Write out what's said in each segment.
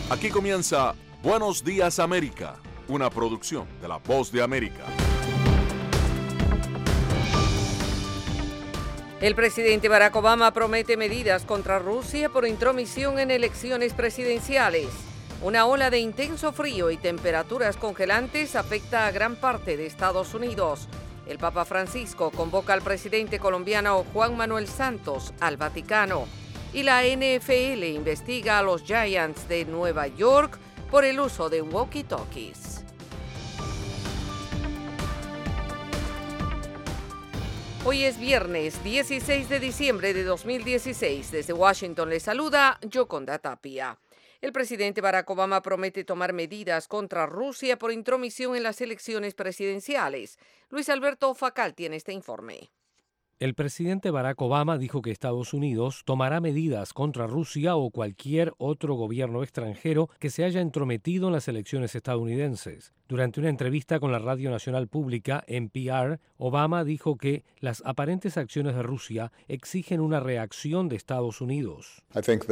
Aquí comienza Buenos Días América, una producción de La Voz de América. El presidente Barack Obama promete medidas contra Rusia por intromisión en elecciones presidenciales. Una ola de intenso frío y temperaturas congelantes afecta a gran parte de Estados Unidos. El Papa Francisco convoca al presidente colombiano Juan Manuel Santos al Vaticano. Y la NFL investiga a los Giants de Nueva York por el uso de walkie-talkies. Hoy es viernes 16 de diciembre de 2016. Desde Washington les saluda Yoconda Tapia. El presidente Barack Obama promete tomar medidas contra Rusia por intromisión en las elecciones presidenciales. Luis Alberto Facal tiene este informe. El presidente Barack Obama dijo que Estados Unidos tomará medidas contra Rusia o cualquier otro gobierno extranjero que se haya entrometido en las elecciones estadounidenses. Durante una entrevista con la Radio Nacional Pública, NPR, Obama dijo que las aparentes acciones de Rusia exigen una reacción de Estados Unidos.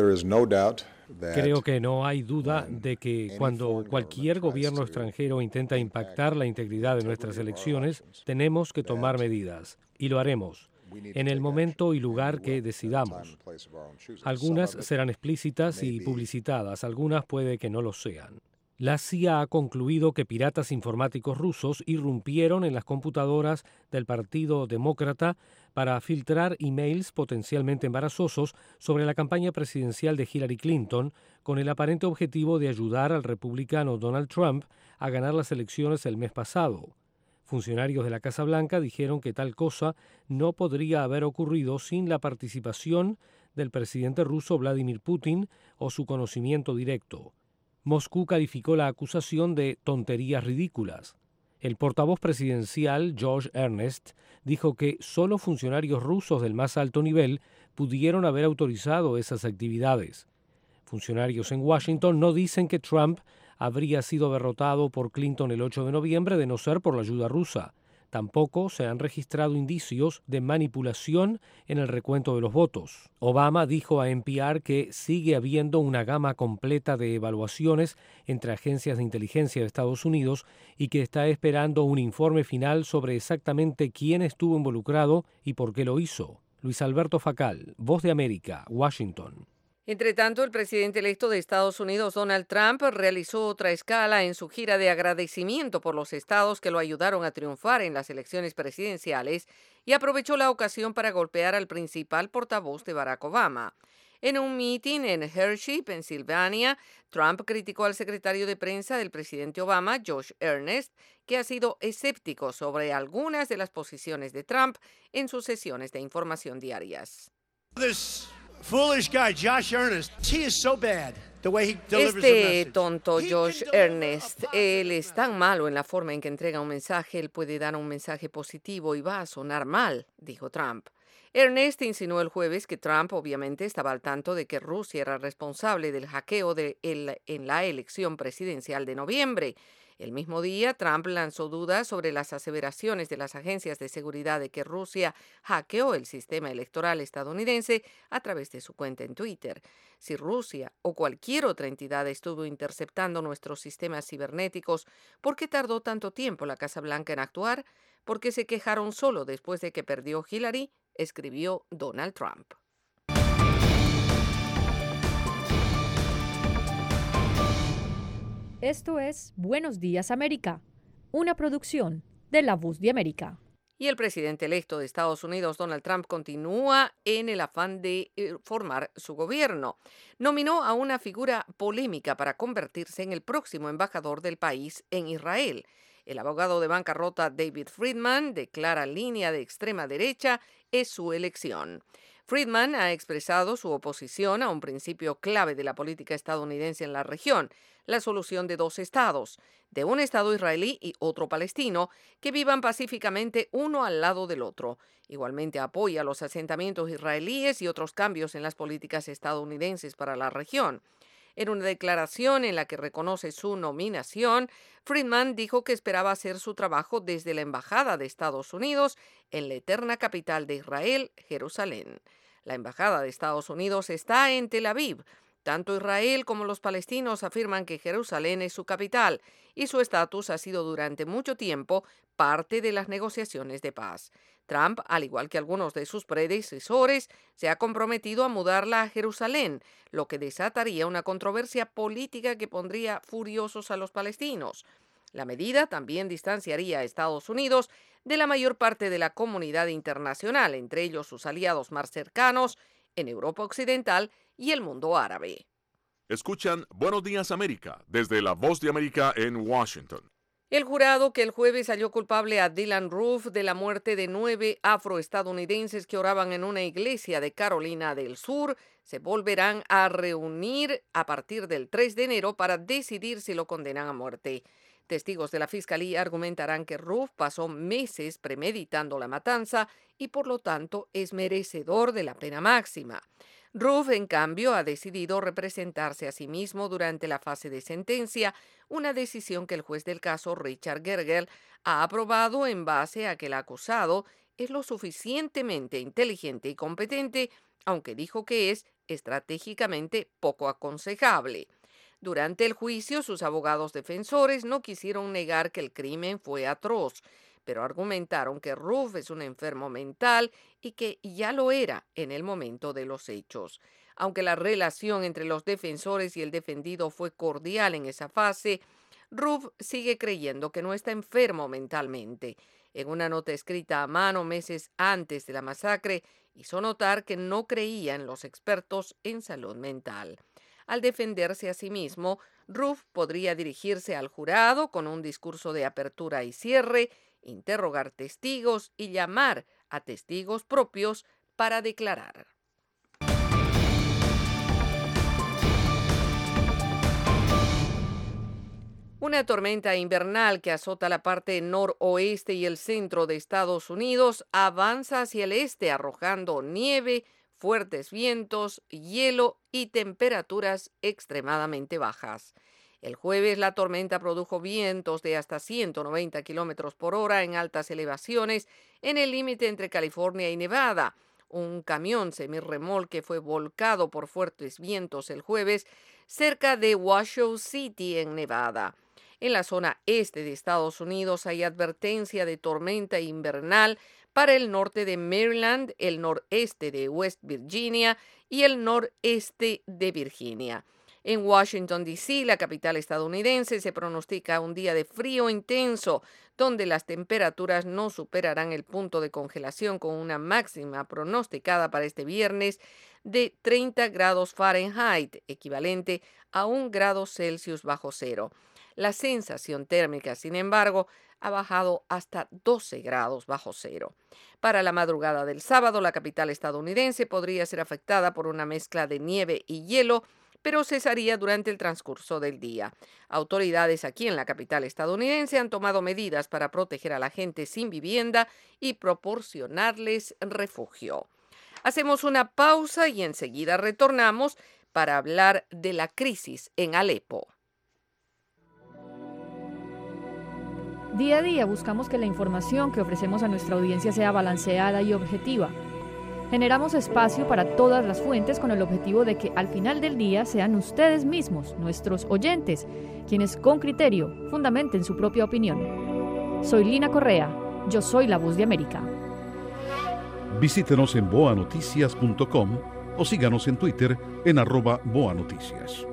Creo que no hay duda de que cuando cualquier gobierno extranjero intenta impactar la integridad de nuestras elecciones, tenemos que tomar medidas, y lo haremos en el momento y lugar que decidamos. Algunas serán explícitas y publicitadas, algunas puede que no lo sean. La CIA ha concluido que piratas informáticos rusos irrumpieron en las computadoras del Partido Demócrata para filtrar emails potencialmente embarazosos sobre la campaña presidencial de Hillary Clinton, con el aparente objetivo de ayudar al republicano Donald Trump a ganar las elecciones el mes pasado. Funcionarios de la Casa Blanca dijeron que tal cosa no podría haber ocurrido sin la participación del presidente ruso Vladimir Putin o su conocimiento directo. Moscú calificó la acusación de tonterías ridículas. El portavoz presidencial, Josh Earnest, dijo que solo funcionarios rusos del más alto nivel pudieron haber autorizado esas actividades. Funcionarios en Washington no dicen que Trump habría sido derrotado por Clinton el 8 de noviembre de no ser por la ayuda rusa. Tampoco se han registrado indicios de manipulación en el recuento de los votos. Obama dijo a NPR que sigue habiendo una gama completa de evaluaciones entre agencias de inteligencia de Estados Unidos y que está esperando un informe final sobre exactamente quién estuvo involucrado y por qué lo hizo. Luis Alberto Facal, Voz de América, Washington. Entre tanto, el presidente electo de Estados Unidos, Donald Trump, realizó otra escala en su gira de agradecimiento por los estados que lo ayudaron a triunfar en las elecciones presidenciales y aprovechó la ocasión para golpear al principal portavoz de Barack Obama. En un meeting en Hershey, Pensilvania, Trump criticó al secretario de prensa del presidente Obama, Josh Earnest, que ha sido escéptico sobre algunas de las posiciones de Trump en sus sesiones de información diarias. Este tonto Josh Earnest, él es tan malo en la forma en que entrega un mensaje, él puede dar un mensaje positivo y va a sonar mal, dijo Trump. Earnest insinuó el jueves que Trump obviamente estaba al tanto de que Rusia era responsable del hackeo en la elección presidencial de noviembre. El mismo día, Trump lanzó dudas sobre las aseveraciones de las agencias de seguridad de que Rusia hackeó el sistema electoral estadounidense a través de su cuenta en Twitter. Si Rusia o cualquier otra entidad estuvo interceptando nuestros sistemas cibernéticos, ¿por qué tardó tanto tiempo la Casa Blanca en actuar? ¿Por qué se quejaron solo después de que perdió Hillary?, escribió Donald Trump. Esto es Buenos Días América, una producción de La Voz de América. Y el presidente electo de Estados Unidos, Donald Trump, continúa en el afán de formar su gobierno. Nominó a una figura polémica para convertirse en el próximo embajador del país en Israel. El abogado de bancarrota David Friedman, de clara línea de extrema derecha, es su elección. Friedman ha expresado su oposición a un principio clave de la política estadounidense en la región, la solución de dos estados, de un estado israelí y otro palestino, que vivan pacíficamente uno al lado del otro. Igualmente apoya los asentamientos israelíes y otros cambios en las políticas estadounidenses para la región. En una declaración en la que reconoce su nominación, Friedman dijo que esperaba hacer su trabajo desde la Embajada de Estados Unidos en la eterna capital de Israel, Jerusalén. La Embajada de Estados Unidos está en Tel Aviv, Tanto Israel como los palestinos afirman que Jerusalén es su capital y su estatus ha sido durante mucho tiempo parte de las negociaciones de paz. Trump, al igual que algunos de sus predecesores, se ha comprometido a mudarla a Jerusalén, lo que desataría una controversia política que pondría furiosos a los palestinos. La medida también distanciaría a Estados Unidos de la mayor parte de la comunidad internacional, entre ellos sus aliados más cercanos en Europa Occidental y el mundo árabe. Escuchan Buenos Días América desde La Voz de América en Washington. El jurado que el jueves halló culpable a Dylann Roof de la muerte de 9 afroestadounidenses que oraban en una iglesia de Carolina del Sur se volverán a reunir a partir del 3 de enero para decidir si lo condenan a muerte. Testigos de la fiscalía argumentarán que Roof pasó meses premeditando la matanza y por lo tanto es merecedor de la pena máxima. Roof, en cambio, ha decidido representarse a sí mismo durante la fase de sentencia, una decisión que el juez del caso, Richard Gergel, ha aprobado en base a que el acusado es lo suficientemente inteligente y competente, aunque dijo que es estratégicamente poco aconsejable. Durante el juicio, sus abogados defensores no quisieron negar que el crimen fue atroz, pero argumentaron que Roof es un enfermo mental y que ya lo era en el momento de los hechos. Aunque la relación entre los defensores y el defendido fue cordial en esa fase, Roof sigue creyendo que no está enfermo mentalmente. En una nota escrita a mano meses antes de la masacre, hizo notar que no creía en los expertos en salud mental. Al defenderse a sí mismo, Roof podría dirigirse al jurado con un discurso de apertura y cierre, interrogar testigos y llamar a testigos propios para declarar. Una tormenta invernal que azota la parte noroeste y el centro de Estados Unidos avanza hacia el este arrojando nieve, fuertes vientos, hielo y temperaturas extremadamente bajas. El jueves la tormenta produjo vientos de hasta 190 kilómetros por hora en altas elevaciones en el límite entre California y Nevada. Un camión semirremolque fue volcado por fuertes vientos el jueves cerca de Washoe City en Nevada. En la zona este de Estados Unidos hay advertencia de tormenta invernal para el norte de Maryland, el noreste de West Virginia y el noreste de Virginia. En Washington, D.C., la capital estadounidense, se pronostica un día de frío intenso, donde las temperaturas no superarán el punto de congelación con una máxima pronosticada para este viernes de 30 grados Fahrenheit, equivalente a 1 grado Celsius bajo cero. La sensación térmica, sin embargo, ha bajado hasta 12 grados bajo cero. Para la madrugada del sábado, la capital estadounidense podría ser afectada por una mezcla de nieve y hielo, pero cesaría durante el transcurso del día. Autoridades aquí en la capital estadounidense han tomado medidas para proteger a la gente sin vivienda y proporcionarles refugio. Hacemos una pausa y enseguida retornamos para hablar de la crisis en Alepo. Día a día buscamos que la información que ofrecemos a nuestra audiencia sea balanceada y objetiva. Generamos espacio para todas las fuentes con el objetivo de que al final del día sean ustedes mismos, nuestros oyentes, quienes con criterio fundamenten su propia opinión. Soy Lina Correa, yo soy La Voz de América. Visítenos en boanoticias.com o síganos en Twitter en @boanoticias.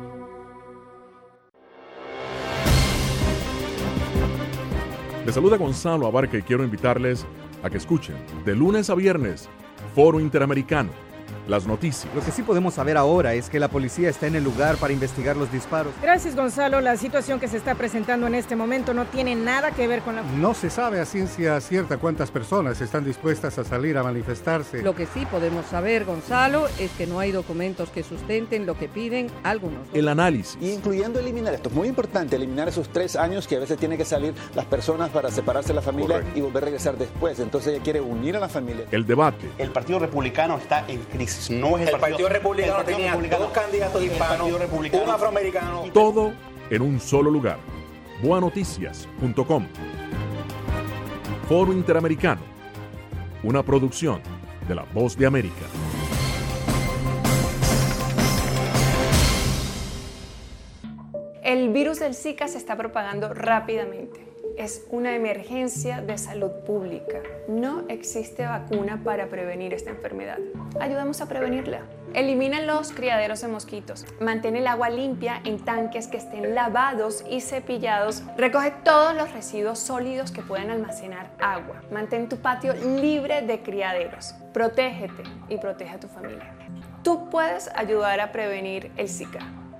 Les saluda Gonzalo Abarca y quiero invitarles a que escuchen de lunes a viernes Foro Interamericano, las noticias. Lo que sí podemos saber ahora es que la policía está en el lugar para investigar los disparos. Gracias, Gonzalo. La situación que se está presentando en este momento no tiene nada que ver con la... No se sabe a ciencia cierta cuántas personas están dispuestas a salir a manifestarse. Lo que sí podemos saber, Gonzalo, es que no hay documentos que sustenten lo que piden algunos. El análisis. Incluyendo eliminar, esto es muy importante, eliminar esos 3 años que a veces tienen que salir las personas para separarse de la familia. Correcto. Y volver a regresar después. Entonces ella quiere unir a la familia. El debate. El Partido Republicano está en crisis. No es el Partido Republicano tenía 2 candidatos hispanos, un afroamericano. Todo en un solo lugar. boanoticias.com. Foro Interamericano. Una producción de La Voz de América. El virus del Zika se está propagando rápidamente. Es una emergencia de salud pública. No existe vacuna para prevenir esta enfermedad. Ayudemos a prevenirla. Elimina los criaderos de mosquitos. Mantén el agua limpia en tanques que estén lavados y cepillados. Recoge todos los residuos sólidos que puedan almacenar agua. Mantén tu patio libre de criaderos. Protégete y protege a tu familia. Tú puedes ayudar a prevenir el Zika.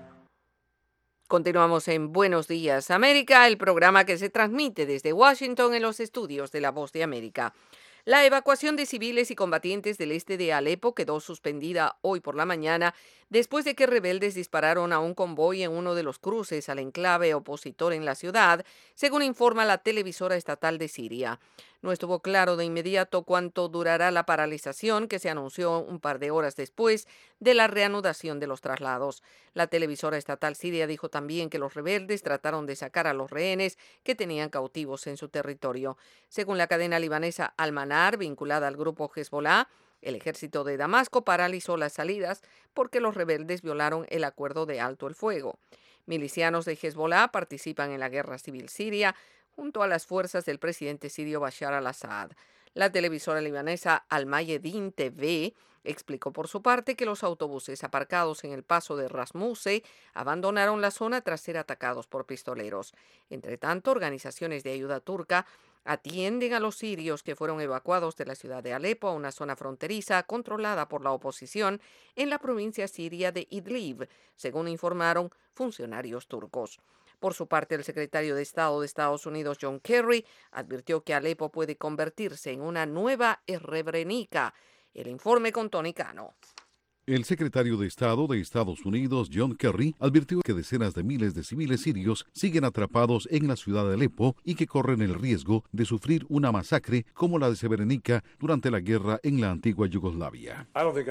Continuamos en Buenos Días América, el programa que se transmite desde Washington en los estudios de La Voz de América. La evacuación de civiles y combatientes del este de Alepo quedó suspendida hoy por la mañana después de que rebeldes dispararon a un convoy en uno de los cruces al enclave opositor en la ciudad, según informa la televisora estatal de Siria. No estuvo claro de inmediato cuánto durará la paralización que se anunció un par de horas después de la reanudación de los traslados. La televisora estatal siria dijo también que los rebeldes trataron de sacar a los rehenes que tenían cautivos en su territorio. Según la cadena libanesa Al-Manar, vinculada al grupo Hezbollah, el ejército de Damasco paralizó las salidas porque los rebeldes violaron el acuerdo de alto el fuego. Milicianos de Hezbollah participan en la guerra civil siria junto a las fuerzas del presidente sirio Bashar al-Assad. La televisora libanesa Al-Mayedin TV explicó por su parte que los autobuses aparcados en el paso de Ras Muse abandonaron la zona tras ser atacados por pistoleros. Entre tanto, organizaciones de ayuda turca atienden a los sirios que fueron evacuados de la ciudad de Alepo a una zona fronteriza controlada por la oposición en la provincia siria de Idlib, según informaron funcionarios turcos. Por su parte, el secretario de Estado de Estados Unidos, John Kerry, advirtió que Alepo puede convertirse en una nueva Srebrenica. El informe con Tony Cano. El secretario de Estado de Estados Unidos, John Kerry, advirtió que decenas de miles de civiles sirios siguen atrapados en la ciudad de Alepo y que corren el riesgo de sufrir una masacre como la de Srebrenica durante la guerra en la antigua Yugoslavia.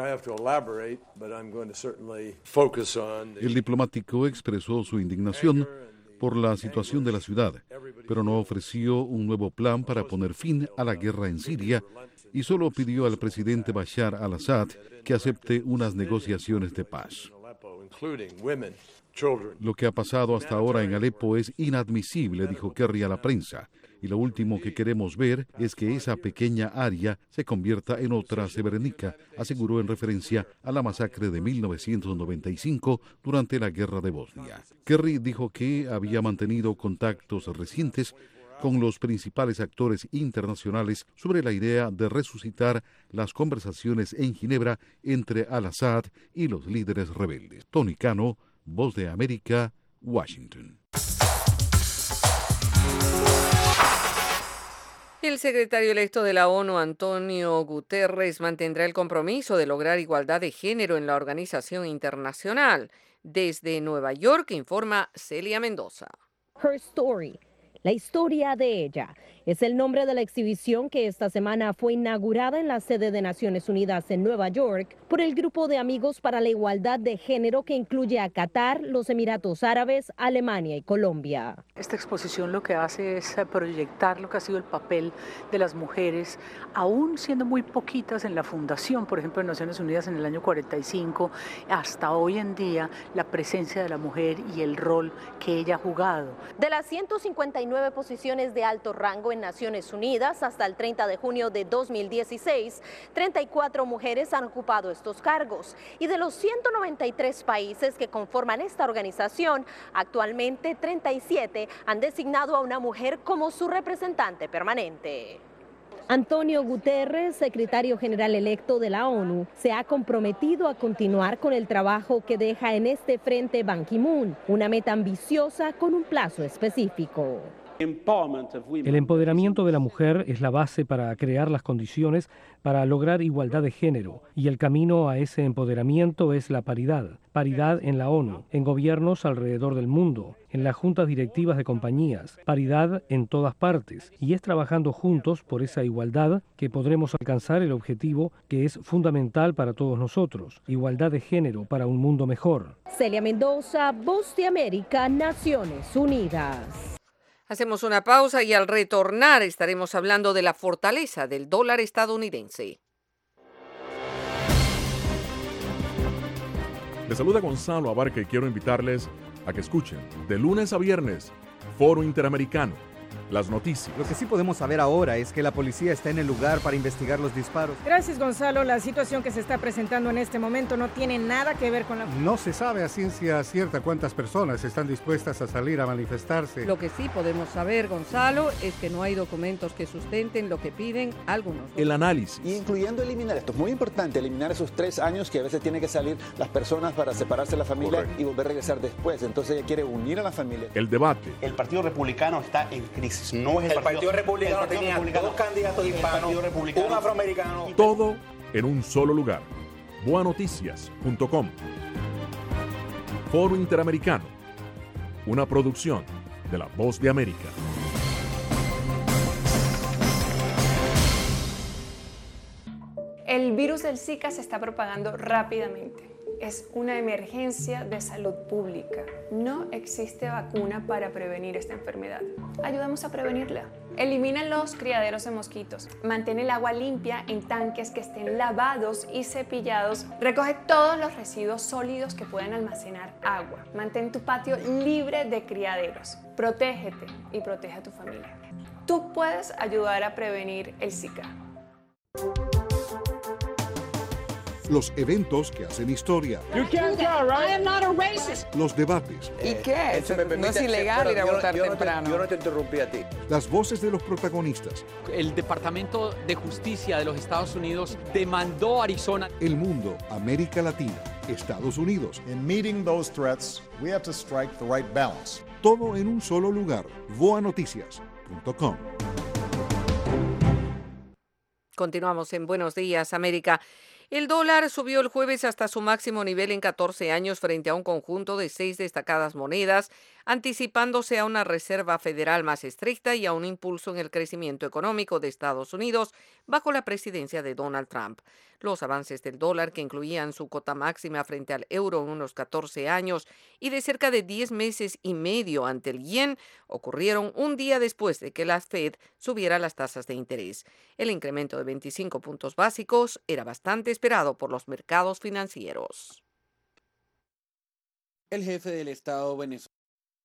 El diplomático expresó su indignación por la situación de la ciudad, pero no ofreció un nuevo plan para poner fin a la guerra en Siria y solo pidió al presidente Bashar al-Assad que acepte unas negociaciones de paz. Lo que ha pasado hasta ahora en Alepo es inadmisible, dijo Kerry a la prensa, y lo último que queremos ver es que esa pequeña área se convierta en otra Srebrenica, aseguró en referencia a la masacre de 1995 durante la guerra de Bosnia. Kerry dijo que había mantenido contactos recientes con los principales actores internacionales sobre la idea de resucitar las conversaciones en Ginebra entre al-Assad y los líderes rebeldes. Tony Cano, Voz de América, Washington. El secretario electo de la ONU, Antonio Guterres, mantendrá el compromiso de lograr igualdad de género en la organización internacional. Desde Nueva York, informa Celia Mendoza. Her Story. La historia de ella es el nombre de la exhibición que esta semana fue inaugurada en la sede de Naciones Unidas en Nueva York por el Grupo de Amigos para la Igualdad de Género, que incluye a Qatar, los Emiratos Árabes, Alemania y Colombia. Esta exposición lo que hace es proyectar lo que ha sido el papel de las mujeres, aún siendo muy poquitas en la fundación, por ejemplo, de Naciones Unidas en el año 45, hasta hoy en día, la presencia de la mujer y el rol que ella ha jugado. De las 159 posiciones de alto rango en Naciones Unidas hasta el 30 de junio de 2016, 34 mujeres han ocupado estos cargos, y de los 193 países que conforman esta organización, actualmente 37 han designado a una mujer como su representante permanente. Antonio Guterres, secretario general electo de la ONU, se ha comprometido a continuar con el trabajo que deja en este frente Ban Ki-moon, una meta ambiciosa con un plazo específico. El empoderamiento de la mujer es la base para crear las condiciones para lograr igualdad de género, y el camino a ese empoderamiento es la paridad. Paridad en la ONU, en gobiernos alrededor del mundo, en las juntas directivas de compañías, paridad en todas partes, y es trabajando juntos por esa igualdad que podremos alcanzar el objetivo que es fundamental para todos nosotros: igualdad de género para un mundo mejor. Celia Mendoza, Voz de América, Naciones Unidas. Hacemos una pausa y al retornar estaremos hablando de la fortaleza del dólar estadounidense. Les saluda Gonzalo Abarca y quiero invitarles a que escuchen de lunes a viernes Foro Interamericano, las noticias. Lo que sí podemos saber ahora es que la policía está en el lugar para investigar los disparos. Gracias, Gonzalo. La situación que se está presentando en este momento no tiene nada que ver con la... No se sabe a ciencia cierta cuántas personas están dispuestas a salir a manifestarse. Lo que sí podemos saber, Gonzalo, es que no hay documentos que sustenten lo que piden algunos. El análisis. Y incluyendo eliminar, esto es muy importante, eliminar esos 3 años que a veces tienen que salir las personas para separarse de la familia. Correcto. Y volver a regresar después. Entonces ella quiere unir a la familia. El debate. El Partido Republicano está en crisis. No es el Partido Republicano tenía 2 candidatos hispanos, un afroamericano. Todo en un solo lugar. Boanoticias.com. Foro Interamericano. Una producción de La Voz de América. El virus del Zika se está propagando rápidamente. Es una emergencia de salud pública. No existe vacuna para prevenir esta enfermedad. Ayudamos a prevenirla. Elimina los criaderos de mosquitos. Mantén el agua limpia en tanques que estén lavados y cepillados. Recoge todos los residuos sólidos que puedan almacenar agua. Mantén tu patio libre de criaderos. Protégete y protege a tu familia. Tú puedes ayudar a prevenir el Zika. Los eventos que hacen historia. Los debates. ¿Y qué? No es ilegal ir a votar temprano. Yo no te interrumpí a ti. Las voces de los protagonistas. El Departamento de Justicia de los Estados Unidos demandó a Arizona. El mundo, América Latina, Estados Unidos. In meeting those threats, we have to strike the right balance. Todo en un solo lugar. Boanoticias.com. Continuamos en Buenos Días, América. El dólar subió el jueves hasta su máximo nivel en 14 años frente a un conjunto de 6 destacadas monedas, anticipándose a una reserva federal más estricta y a un impulso en el crecimiento económico de Estados Unidos bajo la presidencia de Donald Trump. Los avances del dólar, que incluían su cota máxima frente al euro en unos 14 años y de cerca de 10 meses y medio ante el yen, ocurrieron un día después de que la Fed subiera las tasas de interés. El incremento de 25 puntos básicos era bastante esperado por los mercados financieros. El jefe del Estado venezolano.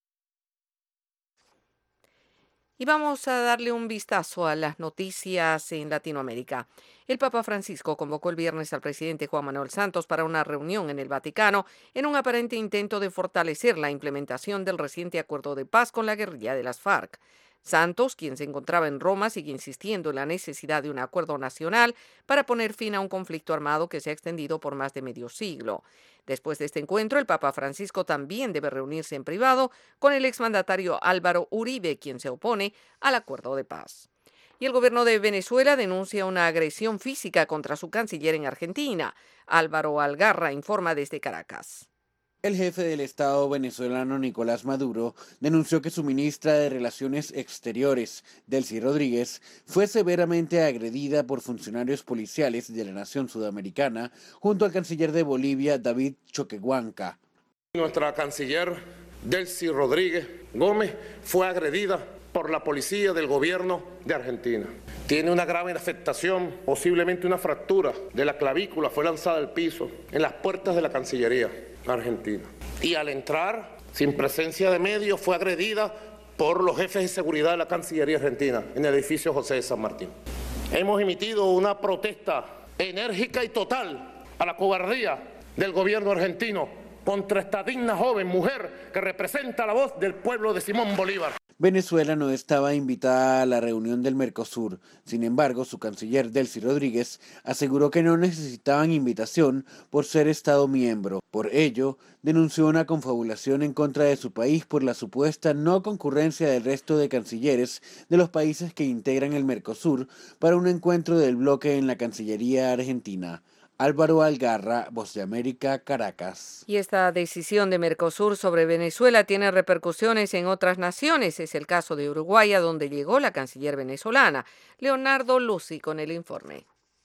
Y vamos a darle un vistazo a las noticias en Latinoamérica. El Papa Francisco convocó el viernes al presidente Juan Manuel Santos para una reunión en el Vaticano en un aparente intento de fortalecer la implementación del reciente acuerdo de paz con la guerrilla de las FARC. Santos, quien se encontraba en Roma, sigue insistiendo en la necesidad de un acuerdo nacional para poner fin a un conflicto armado que se ha extendido por más de medio siglo. Después de este encuentro, el Papa Francisco también debe reunirse en privado con el exmandatario Álvaro Uribe, quien se opone al acuerdo de paz. Y el gobierno de Venezuela denuncia una agresión física contra su canciller en Argentina. Álvaro Algarra informa desde Caracas. El jefe del Estado venezolano Nicolás Maduro denunció que su ministra de Relaciones Exteriores, Delcy Rodríguez, fue severamente agredida por funcionarios policiales de la nación sudamericana junto al canciller de Bolivia, David Choquehuanca. Nuestra canciller Delcy Rodríguez Gómez fue agredida por la policía del gobierno de Argentina. Tiene una grave afectación, posiblemente una fractura de la clavícula, fue lanzada al piso en las puertas de la Cancillería argentina. Y al entrar, sin presencia de medios, fue agredida por los jefes de seguridad de la Cancillería argentina en el edificio José de San Martín. Hemos emitido una protesta enérgica y total a la cobardía del gobierno argentino contra esta digna joven mujer que representa la voz del pueblo de Simón Bolívar. Venezuela no estaba invitada a la reunión del Mercosur. Sin embargo, su canciller Delcy Rodríguez aseguró que no necesitaban invitación por ser Estado miembro. Por ello, denunció una confabulación en contra de su país por la supuesta no concurrencia del resto de cancilleres de los países que integran el Mercosur para un encuentro del bloque en la Cancillería argentina. Álvaro Algarra, Voz de América, Caracas. Y esta decisión de Mercosur sobre Venezuela tiene repercusiones en otras naciones. Es el caso de Uruguay, a donde llegó la canciller venezolana. Leonardo Lucy con el informe.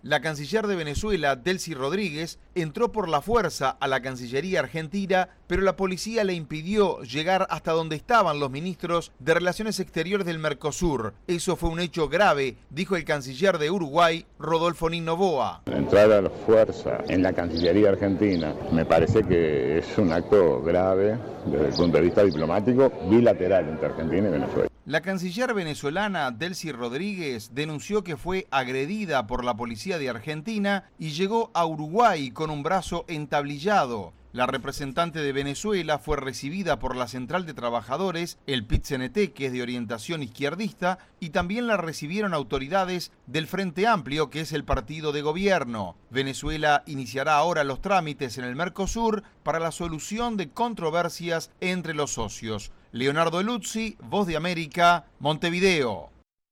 La canciller de Venezuela, Delcy Rodríguez, entró por la fuerza a la Cancillería argentina, pero la policía le impidió llegar hasta donde estaban los ministros de Relaciones Exteriores del Mercosur. Eso fue un hecho grave, dijo el canciller de Uruguay, Rodolfo Noboa. Entrar a la fuerza en la Cancillería argentina me parece que es un acto grave desde el punto de vista diplomático bilateral entre Argentina y Venezuela. La canciller venezolana Delcy Rodríguez denunció que fue agredida por la policía de Argentina y llegó a Uruguay con un brazo entablillado. La representante de Venezuela fue recibida por la Central de Trabajadores, el PIT-CNT, que es de orientación izquierdista, y también la recibieron autoridades del Frente Amplio, que es el partido de gobierno. Venezuela iniciará ahora los trámites en el Mercosur para la solución de controversias entre los socios. Leonardo Luzzi, Voz de América, Montevideo.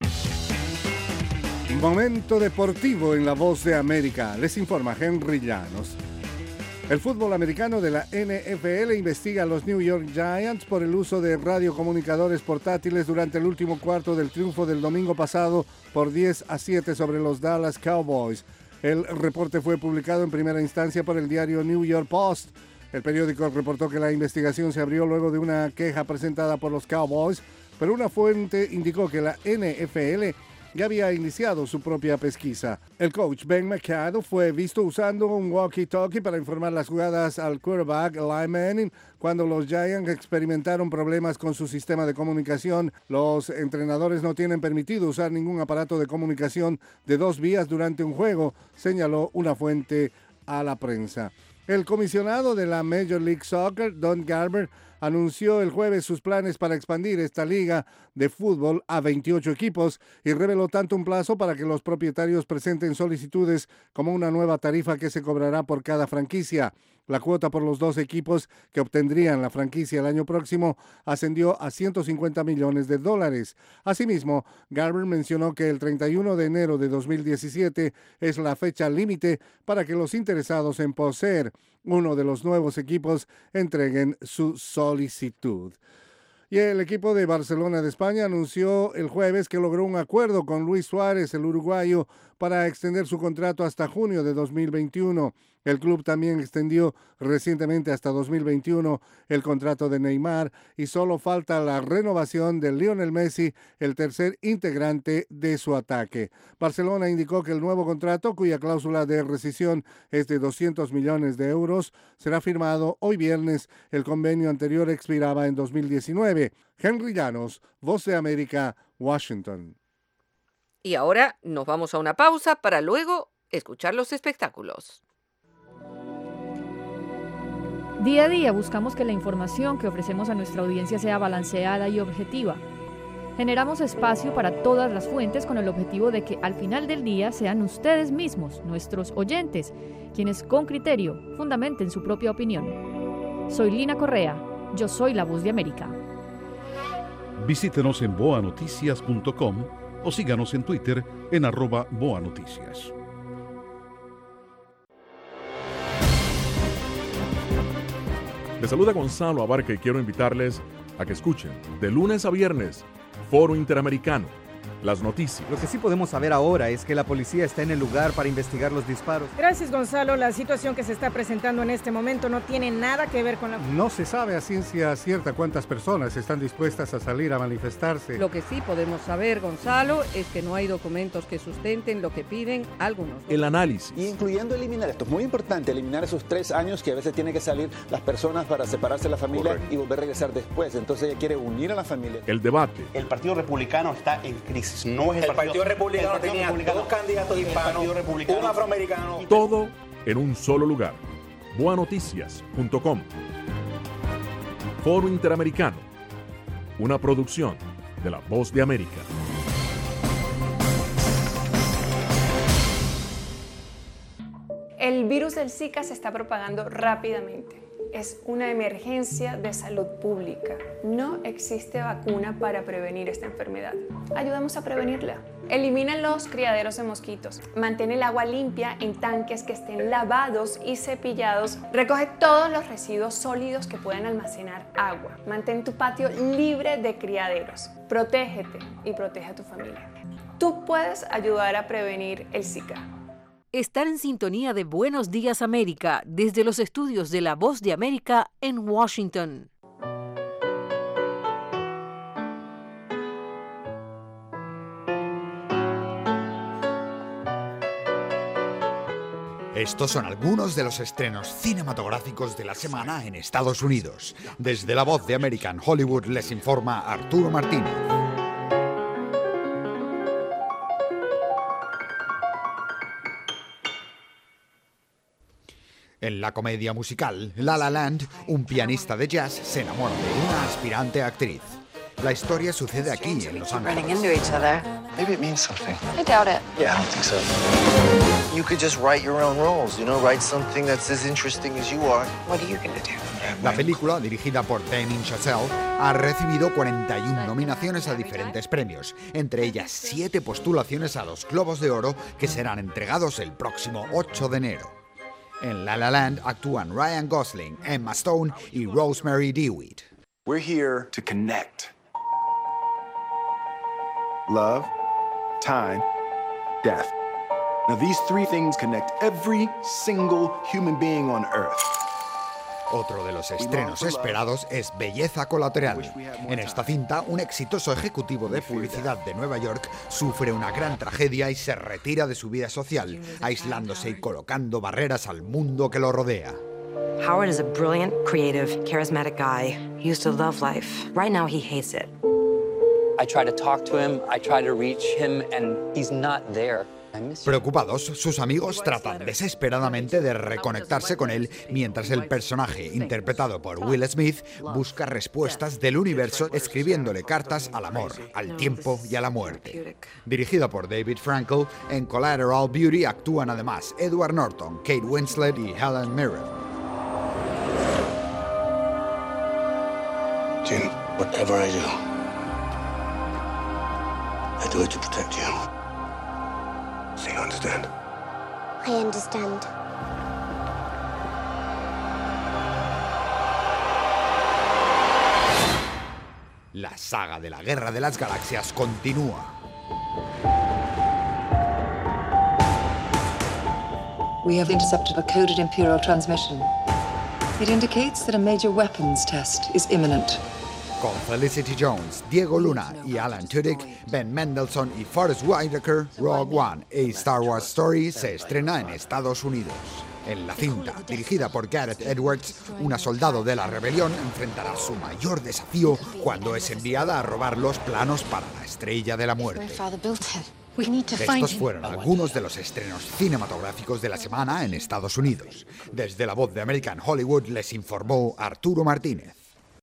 Momento deportivo en la Voz de América. Les informa Henry Llanos. El fútbol americano de la NFL investiga a los New York Giants por el uso de radiocomunicadores portátiles durante el último cuarto del triunfo del domingo pasado por 10-7 sobre los Dallas Cowboys. El reporte fue publicado en primera instancia por el diario New York Post. El periódico reportó que la investigación se abrió luego de una queja presentada por los Cowboys, pero una fuente indicó que la NFL ya había iniciado su propia pesquisa. El coach Ben McAdoo fue visto usando un walkie-talkie para informar las jugadas al quarterback Eli Manning cuando los Giants experimentaron problemas con su sistema de comunicación. Los entrenadores no tienen permitido usar ningún aparato de comunicación de 2 vías durante un juego, señaló una fuente a la prensa. El comisionado de la Major League Soccer, Don Garber, anunció el jueves sus planes para expandir esta liga de fútbol a 28 equipos y reveló tanto un plazo para que los propietarios presenten solicitudes como una nueva tarifa que se cobrará por cada franquicia. La cuota por los 2 equipos que obtendrían la franquicia el año próximo ascendió a $150 millones. Asimismo, Garber mencionó que el 31 de enero de 2017 es la fecha límite para que los interesados en poseer uno de los nuevos equipos entreguen su solicitud. Y el equipo de Barcelona de España anunció el jueves que logró un acuerdo con Luis Suárez, el uruguayo, para extender su contrato hasta junio de 2021. El club también extendió recientemente hasta 2021 el contrato de Neymar y solo falta la renovación de Lionel Messi, el tercer integrante de su ataque. Barcelona indicó que el nuevo contrato, cuya cláusula de rescisión es de 200 millones de euros, será firmado hoy viernes. El convenio anterior expiraba en 2019. Henry Llanos, Voz de América, Washington. Y ahora nos vamos a una pausa para luego escuchar los espectáculos. Día a día buscamos que la información que ofrecemos a nuestra audiencia sea balanceada y objetiva. Generamos espacio para todas las fuentes con el objetivo de que al final del día sean ustedes mismos, nuestros oyentes, quienes con criterio fundamenten su propia opinión. Soy Lina Correa, yo soy la Voz de América. Visítenos en boanoticias.com o síganos en Twitter en @boanoticias. Les saluda Gonzalo Abarca y quiero invitarles a que escuchen de lunes a viernes Foro Interamericano, las noticias. Lo que sí podemos saber ahora es que la policía está en el lugar para investigar los disparos. Gracias, Gonzalo. La situación que se está presentando en este momento no tiene nada que ver con la... No se sabe a ciencia cierta cuántas personas están dispuestas a salir a manifestarse. Lo que sí podemos saber, Gonzalo, es que no hay documentos que sustenten lo que piden algunos. El análisis. Incluyendo eliminar, esto es muy importante, eliminar esos 3 años que a veces tienen que salir las personas para separarse de la familia. Correcto. Y volver a regresar después. Entonces ella quiere unir a la familia. El debate. El Partido Republicano está en crisis. No es el Partido Republicano tenía 2 candidatos hispanos, un afroamericano. Todo en un solo lugar. Boanoticias.com. Foro Interamericano. Una producción de La Voz de América. El virus del Zika se está propagando rápidamente. Es una emergencia de salud pública. No existe vacuna para prevenir esta enfermedad. Ayudamos a prevenirla. Elimina los criaderos de mosquitos. Mantén el agua limpia en tanques que estén lavados y cepillados. Recoge todos los residuos sólidos que puedan almacenar agua. Mantén tu patio libre de criaderos. Protégete y protege a tu familia. Tú puedes ayudar a prevenir el Zika. Están en sintonía de Buenos Días América desde los estudios de La Voz de América en Washington. Estos son algunos de los estrenos cinematográficos de la semana en Estados Unidos. Desde La Voz de América en Hollywood les informa Arturo Martínez. En la comedia musical La La Land, un pianista de jazz se enamora de una aspirante actriz. La historia sucede aquí, en Los Ángeles. Maybe it means something. I doubt it. Yeah, I don't think so. You could just write your own roles, write something that's as interesting as you are. What are you going to do? La película, dirigida por Damien Chazelle, ha recibido 41 nominaciones a diferentes premios, entre ellas 7 postulaciones a los Globos de Oro, que serán entregados el próximo 8 de enero. En La La Land actúan Ryan Gosling, Emma Stone y Rosemary DeWitt. We're here to connect. Love, time, death. Now these 3 things connect every single human being on Earth. Otro de los estrenos esperados es Belleza Colateral. En esta cinta, un exitoso ejecutivo de publicidad de Nueva York sufre una gran tragedia y se retira de su vida social, aislándose y colocando barreras al mundo que lo rodea. Howard is a brilliant, creative, charismatic guy. He used to love life. Right now, he hates it. I try to talk to him, I try to reach him, and he's not there. Preocupados, sus amigos tratan desesperadamente de reconectarse con él mientras el personaje, interpretado por Will Smith, busca respuestas del universo escribiéndole cartas al amor, al tiempo y a la muerte. Dirigida por David Frankel, en Collateral Beauty actúan además Edward Norton, Kate Winslet y Helen Mirren. Jim, whatever I do it to protect you. So you understand? I understand. La saga de la Guerra de las Galaxias continúa. We have intercepted a coded Imperial transmission. It indicates that a major weapons test is imminent. Con Felicity Jones, Diego Luna y Alan Tudyk, Ben Mendelsohn y Forest Whitaker, Rogue One y Star Wars Story se estrena en Estados Unidos. En la cinta, dirigida por Gareth Edwards, una soldado de la rebelión enfrentará su mayor desafío cuando es enviada a robar los planos para la Estrella de la Muerte. Estos fueron algunos de los estrenos cinematográficos de la semana en Estados Unidos. Desde La Voz de América en Hollywood les informó Arturo Martínez.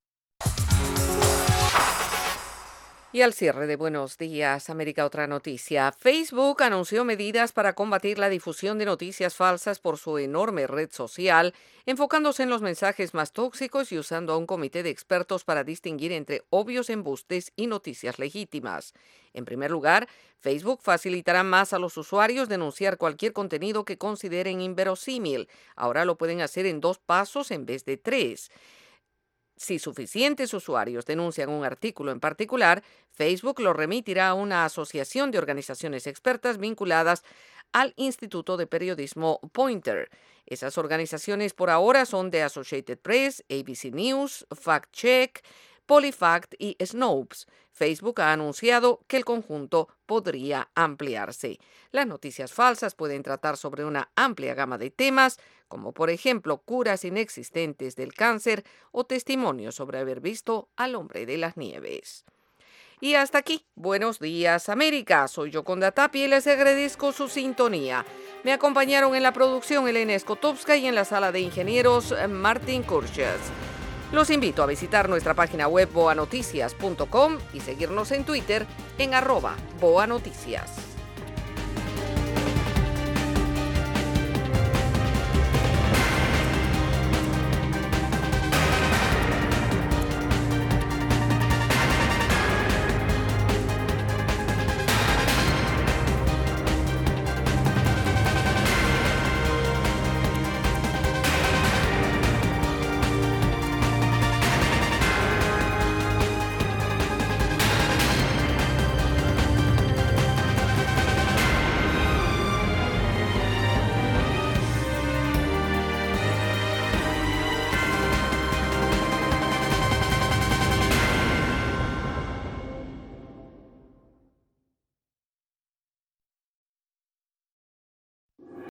Y al cierre de Buenos Días América, otra noticia. Facebook anunció medidas para combatir la difusión de noticias falsas por su enorme red social, enfocándose en los mensajes más tóxicos y usando a un comité de expertos para distinguir entre obvios embustes y noticias legítimas. En primer lugar, Facebook facilitará más a los usuarios denunciar cualquier contenido que consideren inverosímil. Ahora lo pueden hacer en 2 pasos en vez de 3. Si suficientes usuarios denuncian un artículo en particular, Facebook lo remitirá a una asociación de organizaciones expertas vinculadas al Instituto de Periodismo Poynter. Esas organizaciones por ahora son The Associated Press, ABC News, Fact Check, PolitiFact y Snopes. Facebook ha anunciado que el conjunto podría ampliarse. Las noticias falsas pueden tratar sobre una amplia gama de temas, como por ejemplo curas inexistentes del cáncer o testimonios sobre haber visto al hombre de las nieves. Y hasta aquí, Buenos Días América. Soy Yoconda Tapia y les agradezco su sintonía. Me acompañaron en la producción Elena Skotowska y en la sala de ingenieros Martin Kurches. Los invito a visitar nuestra página web boanoticias.com y seguirnos en Twitter en @boanoticias.